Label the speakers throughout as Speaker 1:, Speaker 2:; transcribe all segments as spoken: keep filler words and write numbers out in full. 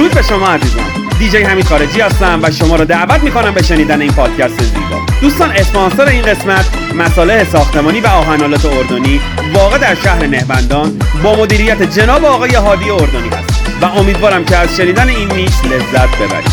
Speaker 1: درود به شما عزیزان. دیجی حمید خارجی هستم و شما را دعوت میکنم به شنیدن این پادکست زیبا. دوستان، اسپانسر این قسمت مصالح ساختمانی و آهن‌آلات اردنی واقع در شهر نهبندان با مدیریت جناب آقای هادی اردنی هست و امیدوارم که از شنیدن این میکس لذت ببرید.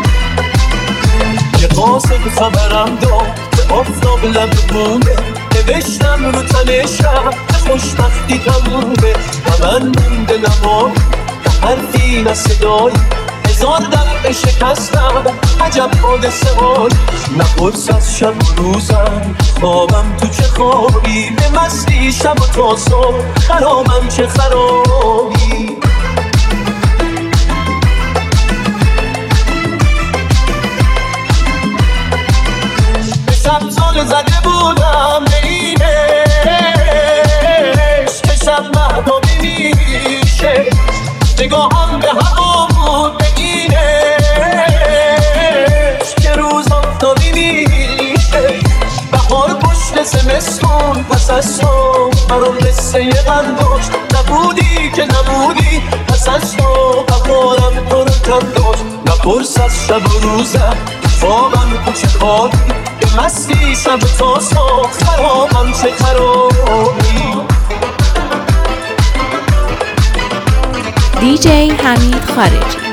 Speaker 2: یه قاسم خبرم داد آفتاب لب بونه، نوشتم رو تنشم خوشبختی تمومه و من مونده نمایی و حرفی نه صدایی، هزار دفعه شکستم عجب حادثه هایی، نپرس از شب و روزم خوابم تو چه خوابی، به مستی شب و تا صبح خرابم چه خرابی. به سبزال زده بودم به اینش که شب مهدابی میشه، نگاهم به هوا بود به اینش که روز آفتابی میشه، بهار پشت زمستون پس از تو برام قصه یه قنداش، نبودی که نبودی پس از تو قبارم تو رو کم داشت، نپرس از شب و روزم خوابم تو چه خوابی، به مستی شب تا صبح خرابم چه خرابی.
Speaker 3: دیجی حمید خارجی.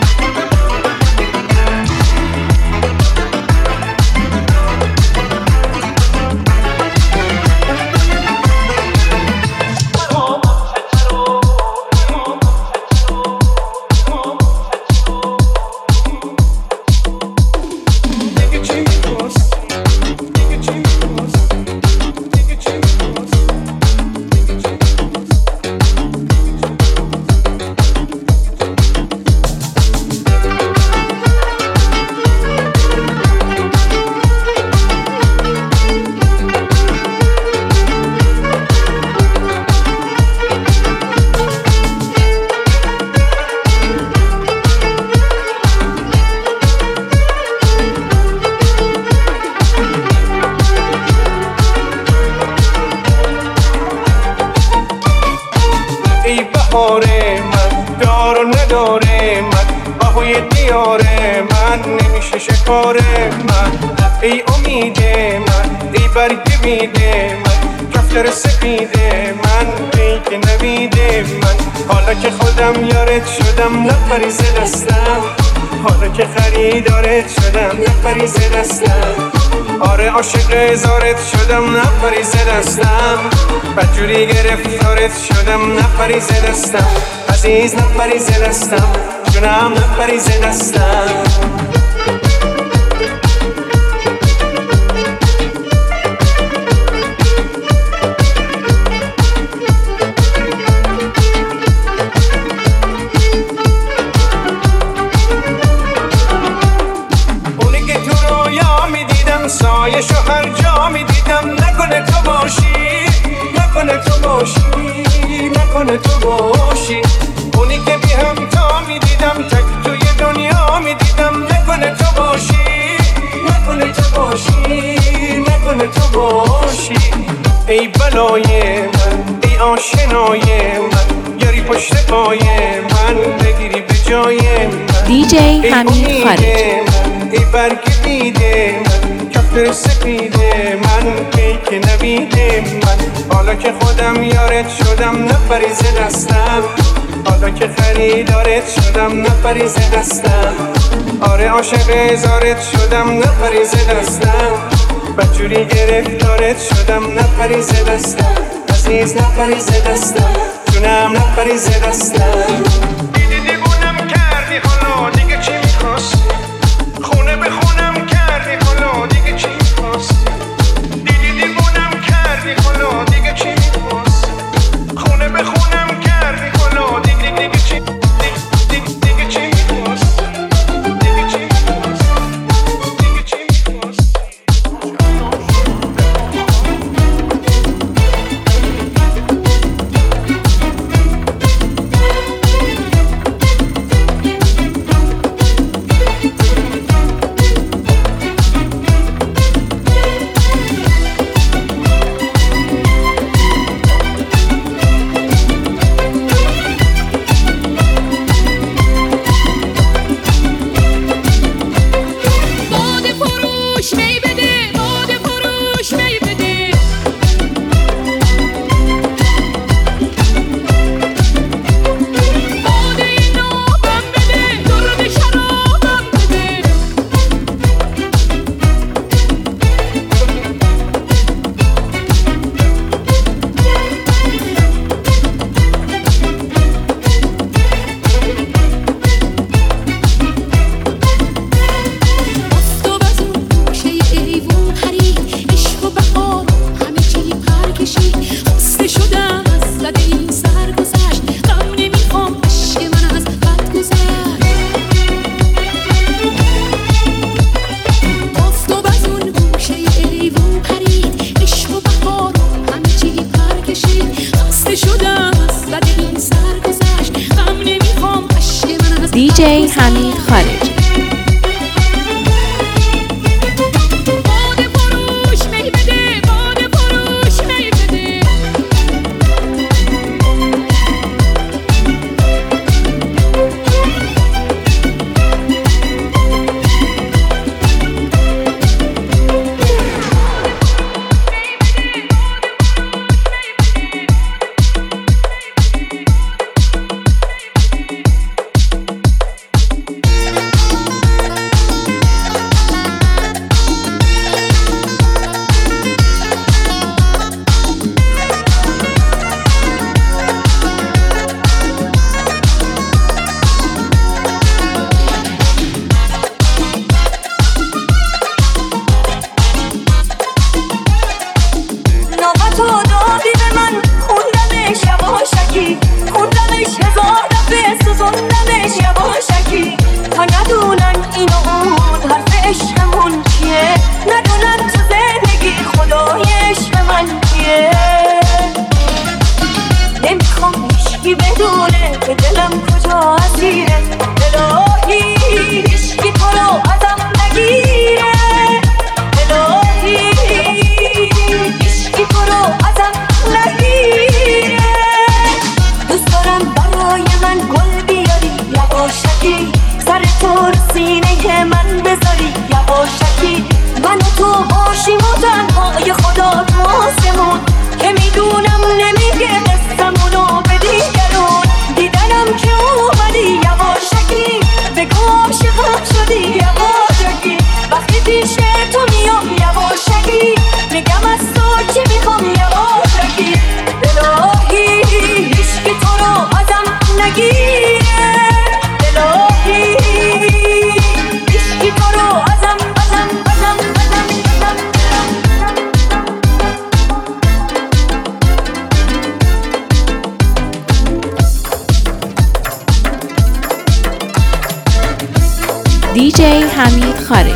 Speaker 4: ای امید من، ای برگ میده من، کفتر سپیده من، ای که نویده من، حالا که خودم یارت شدم نفری ز دستم، حالا که خریدارت شدم نفری ز دستم، آره عاشق هزارت شدم نفری ز دستم، بدجوری گرفتارت شدم نفری ز دستم، عزیز نفری ز دستم، جونم نفری ز دستم. سایشو هر جا می دیدم، نکنه تو باشی، نکنه تو باشی، نکنه تو باشی، اونی که بی همتا می دیدم تک توی دنیا می دیدم، نکنه تو باشی، نکنه تو باشی، نکنه تو باشی. ای بلای من، ای آشنای من، یاری پشت پای من، بگیری به جای من.
Speaker 3: دیجی حمید خارجی.
Speaker 4: ای برگ بیده من، کفتر سپیده من، ای که نویده من، حالا که خودم یارت شدم نفری ز دستم، حالا که خریدارت شدم نفری ز دستم، آره عاشق هزارت شدم نفری ز دستم، بدجوری گرفتارت شدم نفری ز دستم، عزیز نفری ز دستم، جونم نفری ز دستم. دیدی دیوونم کردی حالا دیگه چی میخواستی، خونه به خونم کردی حالا دیگه چی میخواستی، دیدی دیوونم کردی حالا دیگه چی میخواستی، خونه به خونم کردی حالا دیگه دیگه چی دیگه دیگه چی میخواستی، دیگه چی میخواستی، دیگه چی میخواستی.
Speaker 3: دیجی حمید خارجی. دیجی حمید خارجی.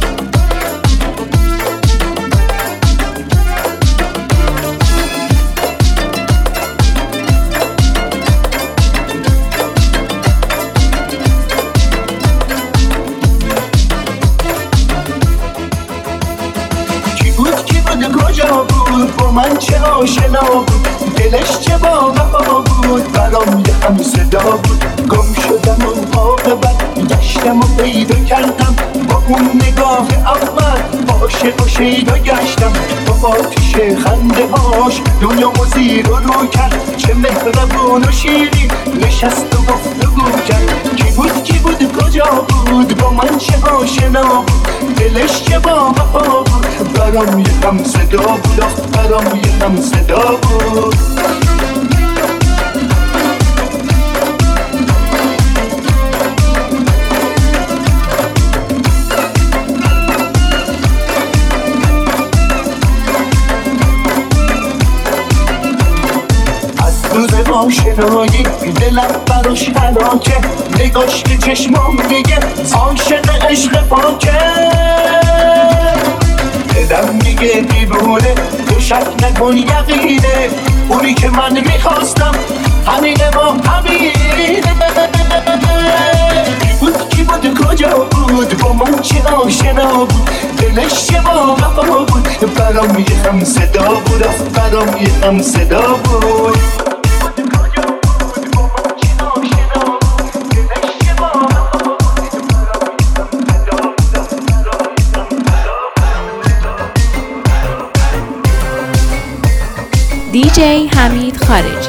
Speaker 2: من چه آشنا بود، دلش چه با وفا بود، برام یه هم صدا بود. گم شدم و عاقبت گشتم و پیدا کردم، با اون نگاه اول عاشق و شیدا گشتم. با آتیش خنده هاش دنیامو زیر و رو کرد، چه مهربون و شیرین نشست و گفتگو کرد. کی بود کی بود کجا بود، با من چه آشنا بود، دلش چه با وفا بود، برام یه هم صدا بود، برام یه هم صدا بود. آشنایی دلم براش هلاکه، نگاش که چشمام میگه عاشق عشق پاکه. دلم میگه دیوونه تو شک نکن یقینه، اونی که من میخواستم همینه با همینه. کی بود کی بود کجا بود، با من چه آشنا بود، دلش چه با وفا بود، برام یه هم صدا بود، برام یه هم صدا بود.
Speaker 3: دیجی حمید خارجی.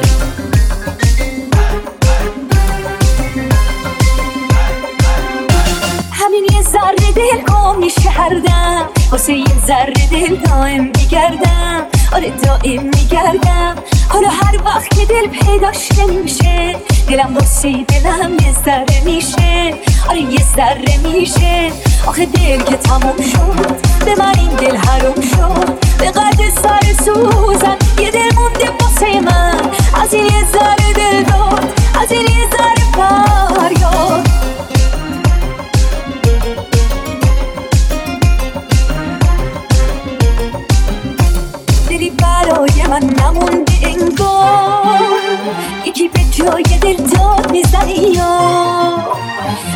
Speaker 5: همین یه ذره دل گم میشه هر دم، واسه یه ذره دل دائم میگردم، آره دائم میگردم. حالا هر وقت که دل پیداش نمیشه، دلم واسه دلم یه ذره میشه، آره یه ذره میشه. آخه دل که تموم شد به من این دل حروم شد، به قد سر سوزن یه دل مونده واسه من، از این یه ذره دل داد، از این یه ذره فریاد. دلی برای من نمونده انگار، یکی به جای دل داد میزنه یا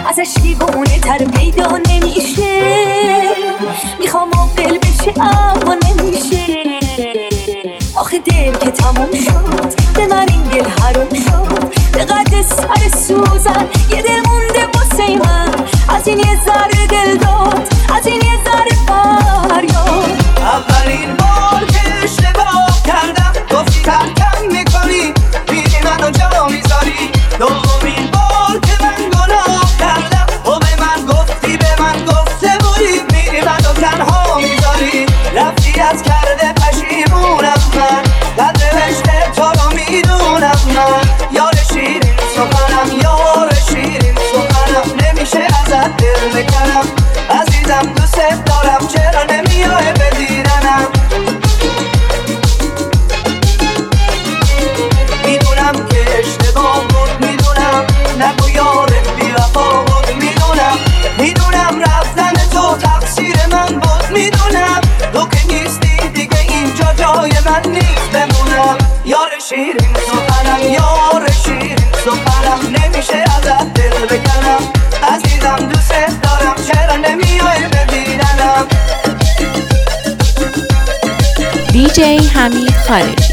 Speaker 5: آخه دل که تموم شد به من این دل حروم شد به قد سر سوزن یه دل مونده واسه من از این یه ذره دل داد از این یه ذره فریاد
Speaker 2: اولین بار که اشتباه کردم گفتی ترکم میکنی میری منو جا میذاری دومین بار که من گناه کردم و به من گفتی به من گفته بودی میری منو تنها میذاری رفتی از کرده پشیمونم من قدر عشق تو رو میدونم من یار شیرین سخنم یار شیرین سخنم نمیشه ازت دل بکنم عزیزم دوست دارم چرا نمیای بدیدنم میدونم که اشتباه بود میدونم نگو یارت بی‌وفا بود میدونم میدونم رفتن تو تقصیر من بود میدونم تو که نیستی دیگه اینجا جای من نیست بمونم یار شیرین سخنم یار شیرین سخنم نمیشه ازت دل بکنم عزیزم دوست دارم چرا نمیای ببینم
Speaker 3: دیجی حمید خارجی.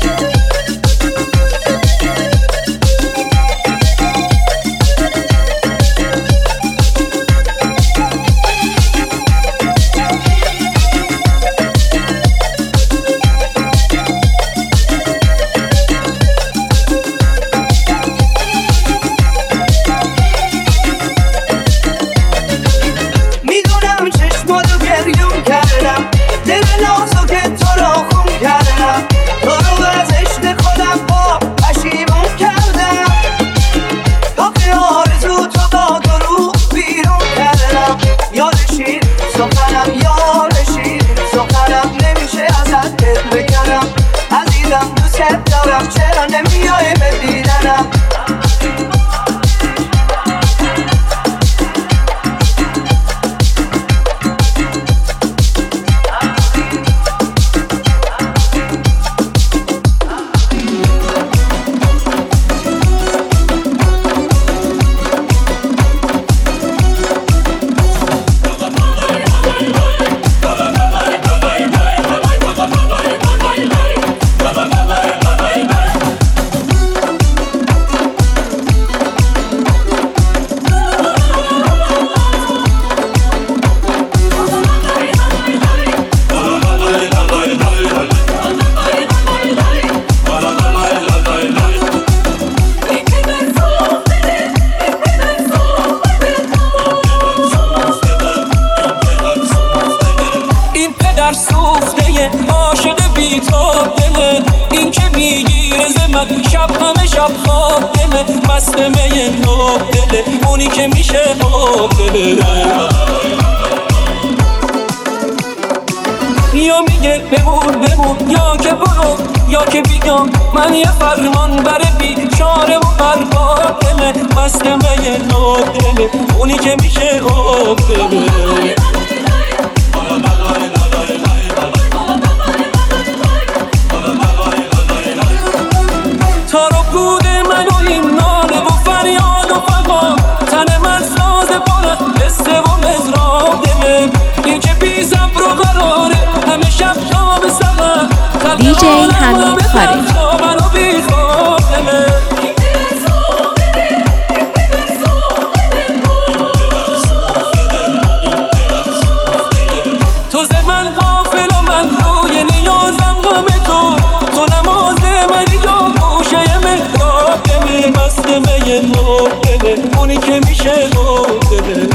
Speaker 2: میدونم چشماتو گریون کردم دل نازو که تو را خون کردم تو رو از عشق خودم با پشیمون کردم آخه آرزو تو با دروغ بیرون کردم یار شیرین سخنم یار شیرین سخنم نمیشه ازت دل بکنم عزیزم دوست دارم چرا نمیای ببینم
Speaker 6: عاشق بی تو دله این که میگیره ز من شب همه شب خواب دله مست می نو دله اونی که میشه خواب دله یا میگه بمون بمون یا که برو یا که بیام من یه فرمان بره بیچاره و برباد دله مست می نو دله اونی که میشه خواب دله بود من و این ناله و فریاد و فقا تن من ساز بارد قصه و مزراب دله این که بی صبر و قراره همه شب تا به سقر
Speaker 3: دیجی حمید خارجی.
Speaker 6: منو بی خواب دله تو ز من غافل و من روی نیازم غم تو تو نماز منی و گوشه مهراب دله مست می نو دله اونی که میشه نو دله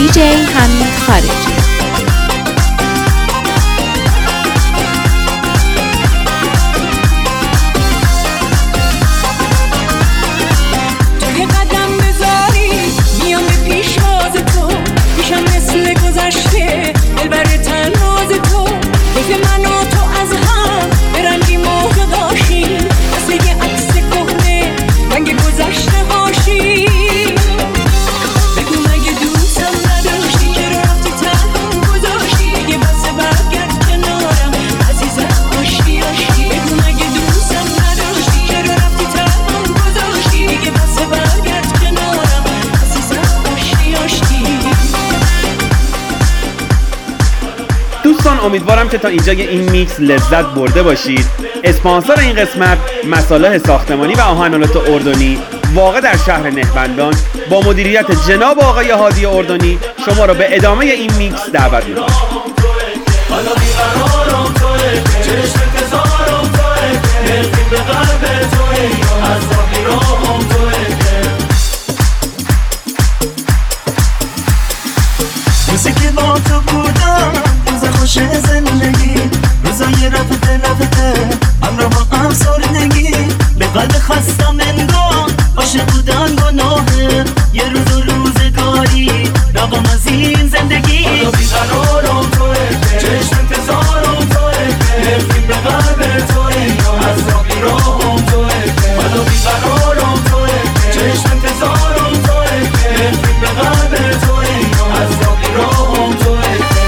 Speaker 3: دیجی حمید خارجی.
Speaker 1: دوستان امیدوارم که تا اینجای این میکس لذت برده باشید. اسپانسر این قسمت مصالح ساختمانی و آهن‌آلات اردنی واقع در شهر نهبندان با مدیریت جناب آقای هادی اردنی شما را به ادامه این میکس دعوت می‌کنم.
Speaker 2: موسیقی با تو بودم روز خوش زندگی، روزای رفته رفته همراه با افسردگی، به قلب خستم انگار عاشق بودن گناهه، یه روز و روزگاری رقم از این زندگی. حالا بیقرارم توه، چشم انتظارم توه، نفرین به قلب توه، از راه بیراهم توه. حالا بیقرارم توه، چشم انتظارم توه، نفرین به قلب توه، از راه بیراهم توه.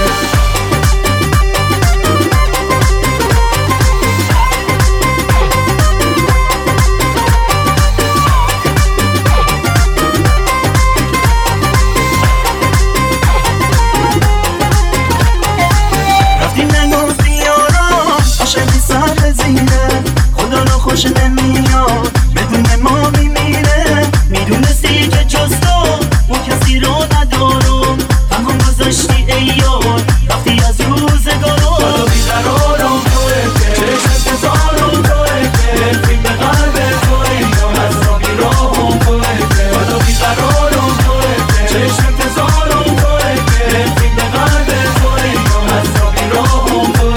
Speaker 2: خوش نمیاد بدون ما میمیره، میدونستی که جز تو ما کسی رو ندارم، تنها گذاشتی ای یار وقتی از روزگارم. حالا بیقرارم توه، چشم انتظارم توه، نفرین به قلب توه، از راه بیراهم توه. حالا بیقرارم توه، چشم انتظارم توه، نفرین به قلب توه، از راه بیراهم توه.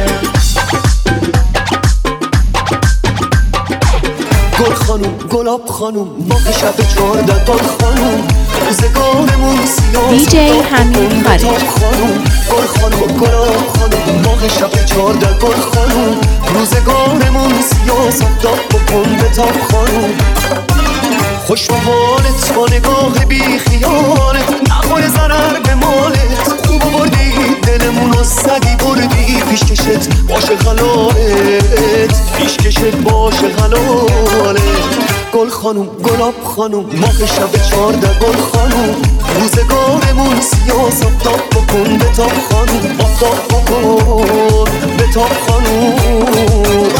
Speaker 2: گل خانوم گلاب خانوم با شب چارده گل خانوم روزگارمون سیاه
Speaker 3: دیجی حمید خارجی.
Speaker 2: گل خانوم گلاب خانوم با شب چارده گل خانوم روزگارمون سیاه صداق بکن به تاب خانوم. خوش به حالت با نگاه بی خیالت، نخواه ضرر به مالت، خوب بردی دلمون رو زدی بردی، پیشکشت باشه غلالت، پیشکشت باشه غلالت. گل خانوم گلاب خانوم ماه شب چارده گل خانوم روزگارمون سیاه صداق بکن به تاب خانوم، آفتاب بکن به تاب خانوم.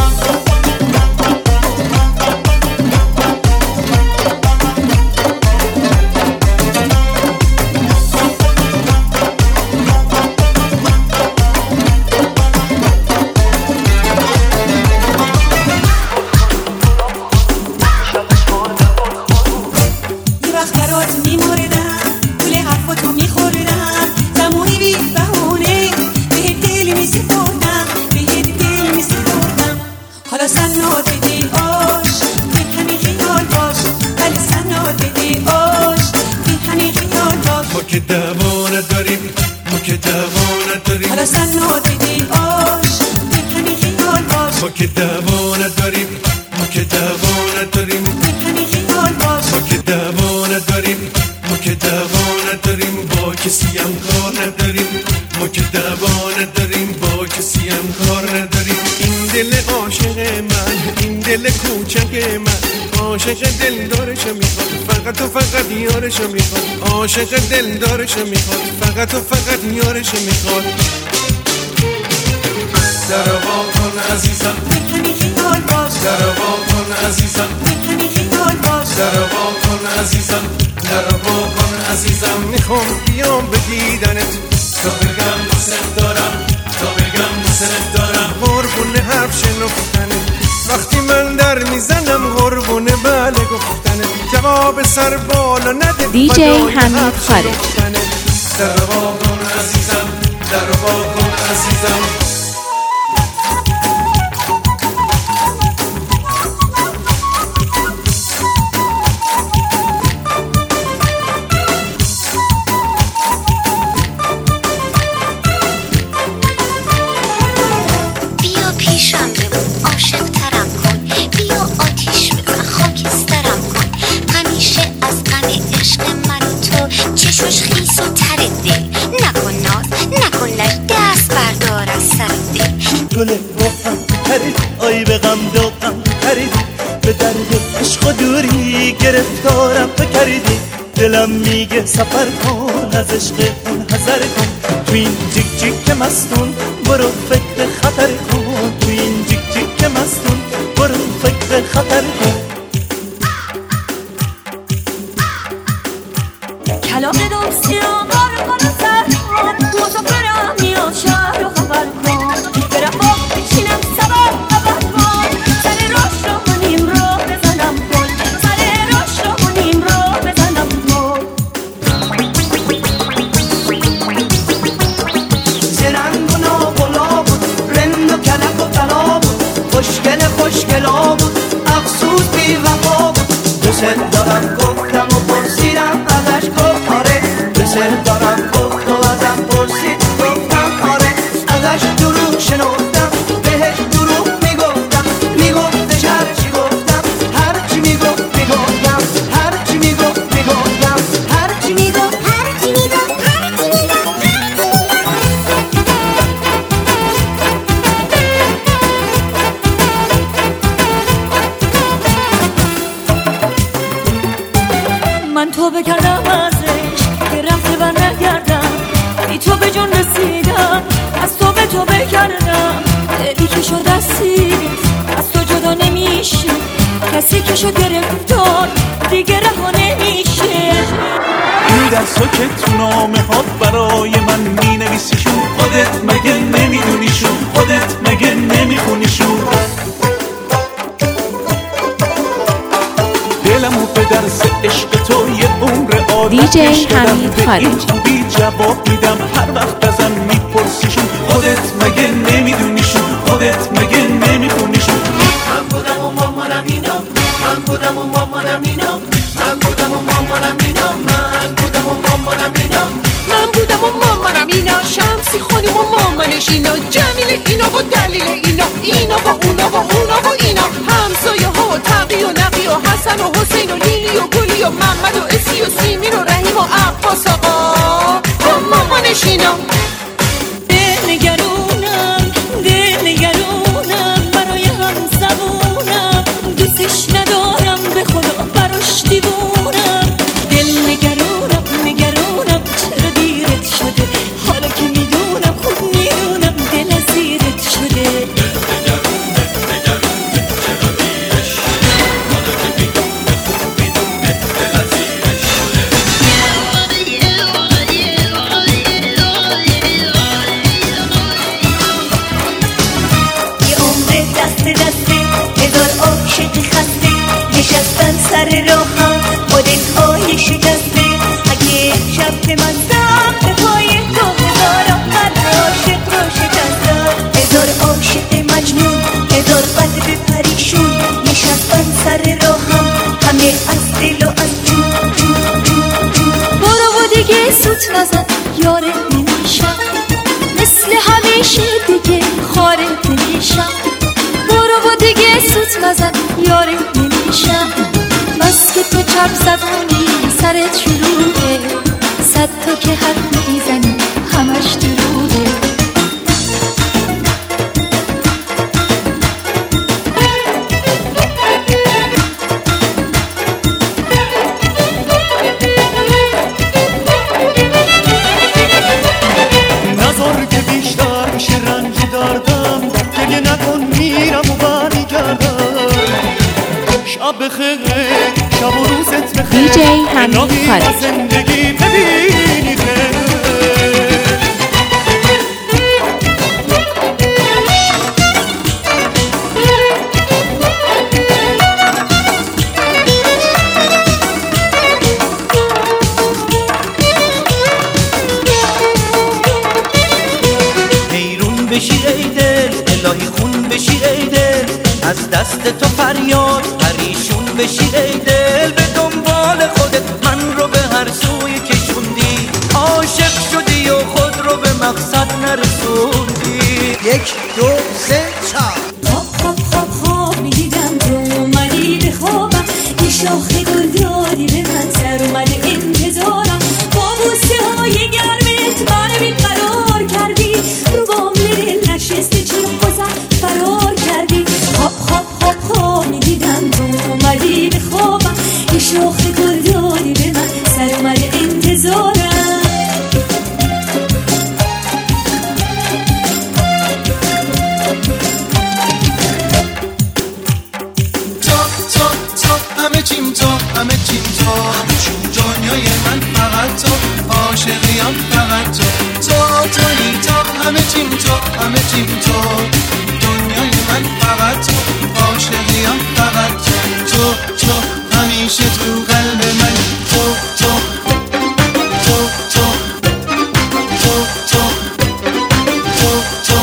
Speaker 4: عاشق دل دارشو میخواد، فقط و فقط یارشو میخواد. در وا کن عزیزم،
Speaker 2: میتونی خیال باش.
Speaker 4: در وا کن عزیزم،
Speaker 2: میتونی خیال باش.
Speaker 4: در وا کن عزیزم، در وا کن عزیزم. میخوام بیام به دیدنت، تا بگم دوست دارم، تا بگم دوست دارم. قربون حرف شنفتنت، وقتی من در میزنم قربون بله گفتنت. جواب سر بالا نده
Speaker 3: دیجی حمید خارجی.
Speaker 2: در وا کن عزیزم، در وا کن عزیزم.
Speaker 7: گل روحم خرید، آی به غم دلم خرید، به درد عشق و دوری گرفتارم بکردی. دلم میگه سفر کن، از عشق اون حذر کن، تو این جیک جیک مستون برو فکر خطر کن، تو این جیک جیک مستون برو فکر خطر کن.
Speaker 5: کلام دوستی رو بار کن و سر کن، مسافرم میاد شهر رو خبر کن، برم با بچینم سبر خبر کن، سر راش رو کنیم رو بزنم کن، سر راش رو کنیم رو بزنم کن.
Speaker 8: زرنگ و نابلا بود، رند و کلک و طلا بود، خوشگل خوشگلا بود، افسوس بی وفا بود. دوست دارم گفتم و پرسیدم ازش گفت آره، دوست دارم گفت و ازم پرسید گفتم آره، ازش دروغ شنفتم بهش دروغ میگفتم، میگفتش هرچی گفتم، هرچی میگفت میگفتم، هرچی میگفت میگفتم، هرچی میگفت هرچی میگفت هرچی
Speaker 5: من تو بکردم ازش که رفته بر نگردم، بی تو به جون رسیدم، از تو به تو بکردم، دلی که شد اسیر از تو جدا نمیشه، کسی که شد گرفتار دیگه رها نمیشه.
Speaker 7: این دستو که تو نامه ها برای من می نویسیشون، خودت مگه نمیدونیشون، خودت مگه نمیخونیشون. دلمو به درس عشق تو یه عمر عادت
Speaker 3: دیجی حمید خارجی.
Speaker 7: بی جواب میدم هر وقت ازم میپرسیشون، خودت مگه نمیدونیشون، خودت مگه نمیخونیشون.
Speaker 2: من بودم و مامانم اینا، من بودم و مامانم اینا، من بودم و مامانم اینا، من بودم و مامانم اینا،
Speaker 9: من بودم و مامانم اینا، شمسی خانم و مامانش اینا، جمیل اینا و دلیل اینا، اینا و اونا و اونا و اینا، همسایه ها و تقی و نقی و حسن و حسین و لیلی و گلی و محمد و اسی و سیمین و رحیم و عباس آقا و مامانش اینا.
Speaker 5: دل نگرونم دل نگرونم برای هم زبونم، دوستش ندارم به خدا براش دیوونم. دل نگرونم نگرونم چرا دیرت شده، حالا که میدونم خوب میدونم دل ازیرت شده. یه عمر دست دسته هزار عاشق خسته، نشستن سر راهم با دلهای شکسته. اگه شب به من زم به پای تو هزارم قلب عاشق رو شکستم، هزار عاشق مجنون هزار قلب پریشون، نشستن سر راهم همه از دل و از جون جون جون جون. برو و دیگه سوت نزن یاره نمیشم، مثل همیشه دیگه خاره نمیشم. برو و دیگه سوت نزن یاره نمیشم، بس که تو چپ زبونی سرت شلوغه، صد تا که حرف میزنی همش دروغه.
Speaker 7: نظر که بیشتر میشه رنج دردم، گریه نکن میرم و برمیگردم. شب بخیر شب و روزت بخیر،
Speaker 3: دیجی حمید
Speaker 7: الهی
Speaker 3: خارجی.
Speaker 7: از زندگی ببینی خیر.
Speaker 8: بشی ای دل، الهی خون بشی ای دل، از دست تو فریاد پریشون بشی ای دل. به دنبال خودت من رو به هر سوی کشوندی، عاشق شدی و خود رو به مقصد نرسوندی. یک دو سه چهار.
Speaker 5: خواب خواب خواب خواب میدیدم تو اومدی به خوابم، یه شاخ گل دادی به من، سر اومده انتظارم، با بوسه های گرمت منو بیقرار کردی، رو بامل دل نشسته چرا بازم فرار کردی. خواب خواب خواب خواب میدیدم تو اومدی به خوابم، یه شاخ گل دادی به من، سر اومده انتظارم.
Speaker 4: همه چیم تو، دنیای من فقط تو، عاشقیم فقط تو، تو تویی تو، همه چیم تو، همه چیم تو، دنیای من فقط تو، عاشقیم فقط تو، تو تو همیشه تو قلب من، تو تو تو تو تو تو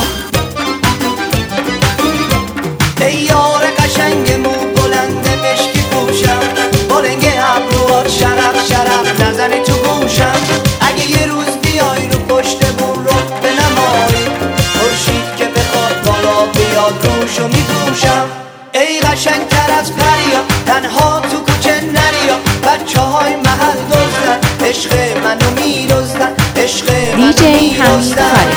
Speaker 4: تو
Speaker 8: ای یار قشنگ مو بلند مشکی پوشم، بلنگ ابروات شرق شرق نزنه تو گوشم. اگه یه روز بیای رو پشتمون رو بنمایی، خورشید که بخواد بالا بیاد روشو میپوشم. ای قشنگ تر از پریا، تنها تو کوچه نریا، بچه های محل دزدن، عشق منو میدزدن، عشق منو میدزدن.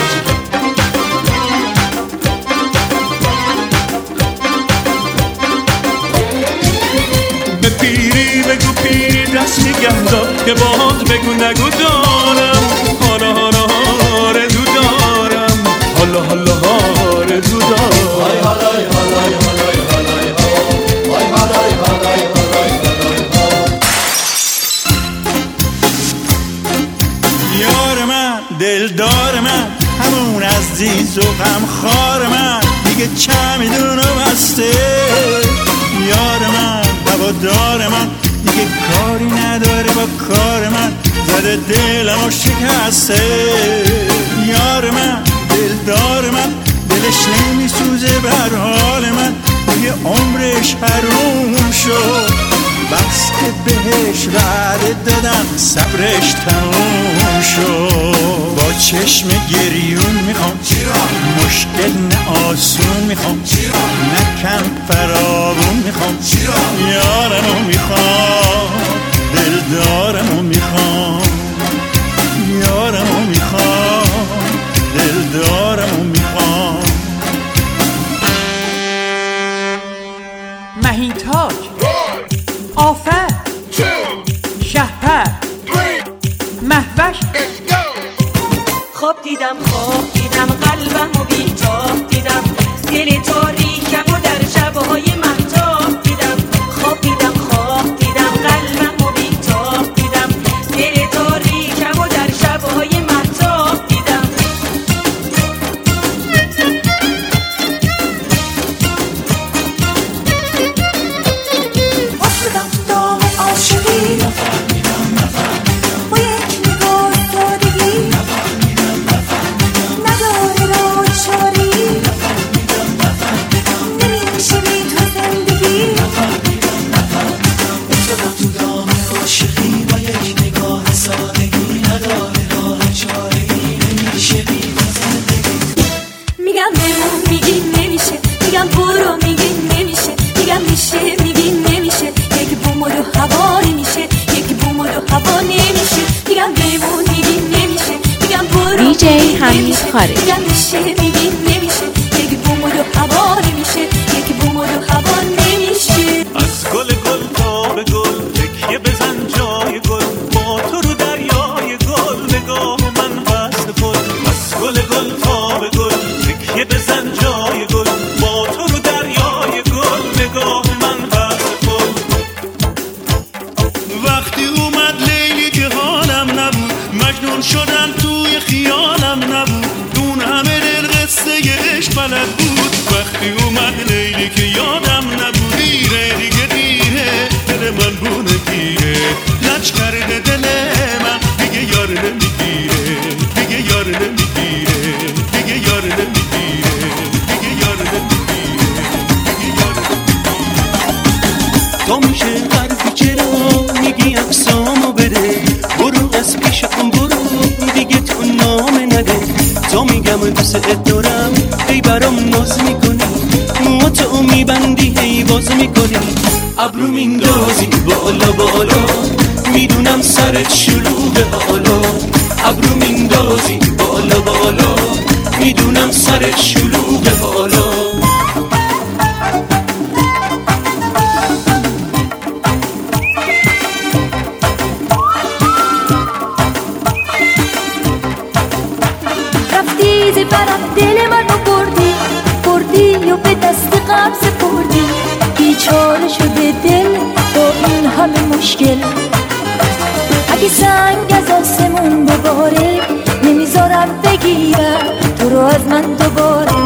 Speaker 7: به پیری بگو پیری دست نگه دار، که باهات بگو نگو دارم، حالا حالا آرزو دارم، حالا حالا آرزو دارم. های حالای حالای حالای حالای های حالای حالای حالای حالای. یار من دلدار من، همون عزیز و غمخوار من، دیگه چمیدونو بسته. یار من هوادار من، دیگه کاری نداره با کار من، زده دلمو شکسته. یار من دلدار من، دلش نمیسوزه بر حال من، دیگه عمرش حروم شد، بس که بهش وعده دادم صبرش تموم شد. با چشم گریون میخوام مشکل نه آسون میخوام، نه کم فراوون میخوام، یارمو میخوام، دلدارمو میخوام، یارمو میخوام، دلدارمو میخوام.
Speaker 10: مهینتاج، آفر، شهپر، مهوش.
Speaker 5: خواب دیدم خواب دیدم قلبم و بیتاب دیدم، دل تاریکم و در شبهای مهتاب دیدم. خواب دیدم خواب دیدم قلبم و بیتاب دیدم، دل تاریکم و در شبهای مهتاب دیدم. افتادم دام عاشقی، نفهمیدم نفهمیدم، با یک نگاه سادگی، نفهمیدم نفهمیدم، نداره راه چاری، نفهمیدم نفهمیدم، نمیشه بی تو زندگی، نفهمیدم نفهمیدم. افتادم تو دام عاشقی، با یک نگاه سادگی، نداره راه چاری، نمیشه بی تو زندگی. میگم بمون میگی نمیشه، میگم برو میگی نمیشه، میگم میشه میگی نمیشه، یک بوم و دو هوا نمیشه، یک بوم و دو هوا نمیشه. میگم بمون میگی نمیشه، میگم برو
Speaker 3: دی جی حمید خارج.
Speaker 5: میگم میشه میگی نمیشه، یک بوم و دو هوا نمیشه، یک بوم و دو هوا نمیشه.
Speaker 7: از گل گل تا به گل تکیه بزن جای گل، با تو رو دریای گل نگاه من بسته پل. از گل گل تا به گل تکیه بزن جای گل، با تو رو دریای گل نگاه من بسته پل. وقتی اومد لیلی که حالم نبود، مجنون شدم توی خیالم نبود، اون همه دل قصه عشق بلد بود. وقتی اومد لیلی که یادم نبود، دیره دیگه دیره، دل من بونه گیره، لج کرده دل من، دیگه یار نمیگیره، دیگه یار نمیگیره، دیگه یار نمیگیره. میگم دوست دارم ای برام ناز میکنی مو تو میبندی هی باز میکنی ابرو میندازی بالا بالا میدونم سرت شلوغه حالا ابرو میندازی بالا بالا میدونم سرت شلوغه حالا
Speaker 5: رفتی زی برم دل منو بردی بردی و به دست قبض بردی بیچاره شده دل با این همه مشکل اگه سنگ از آسمون بباره نمیذارم بگیرم تو رو از من دوباره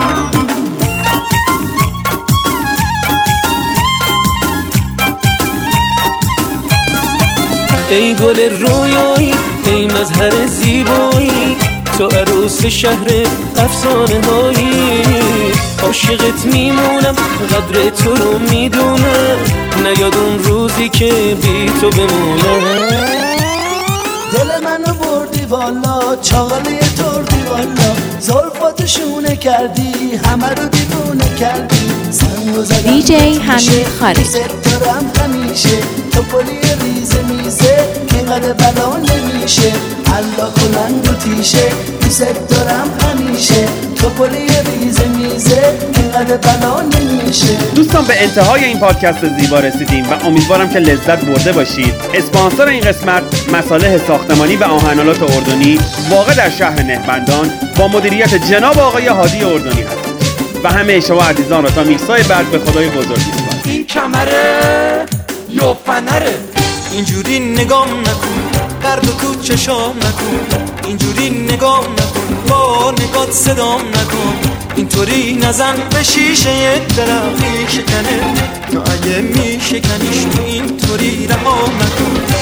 Speaker 6: ای گل رویایی ای مظهر زیبایی تو عروس شهر افسانه هایی عاشقت میمونم قدر تو رو میدونم نیاد اون روزی که بی تو بمونم
Speaker 8: دل منو بردی والا چاقالی تردی والا زلفاتو شونه کردی همه رو دیوونه کردی سنگو زدم
Speaker 3: دی جی حمید خالد
Speaker 8: دوست دارم همیشه تو پلی ریزه میزه اینقدر بلا نمیشه الله کلنگ و تیشه دوست دارم همیشه تو پلی ریزه میزه اینقدر بلا نمیشه.
Speaker 1: دوستان به انتهای این پادکست زیبا رسیدیم و امیدوارم که لذت برده باشید. اسپانسر این قسمت مصالح ساختمانی و آهن‌آلات اردنی واقع در شهر نهبندان با مدیریت جناب آقای هادی اردنی هست و همه شما عزیزان را تا میکسای بعد به خدای بزرگ می‌سپارم.
Speaker 6: این کمره یا فنره اینجوری نگام نکن قرد و تو چشام نکن اینجوری نگام نکن با نگات صدام نکن اینطوری نزن به شیشه درخت میشکنه تو اگه میشکنیش تو اینطوری رها نکن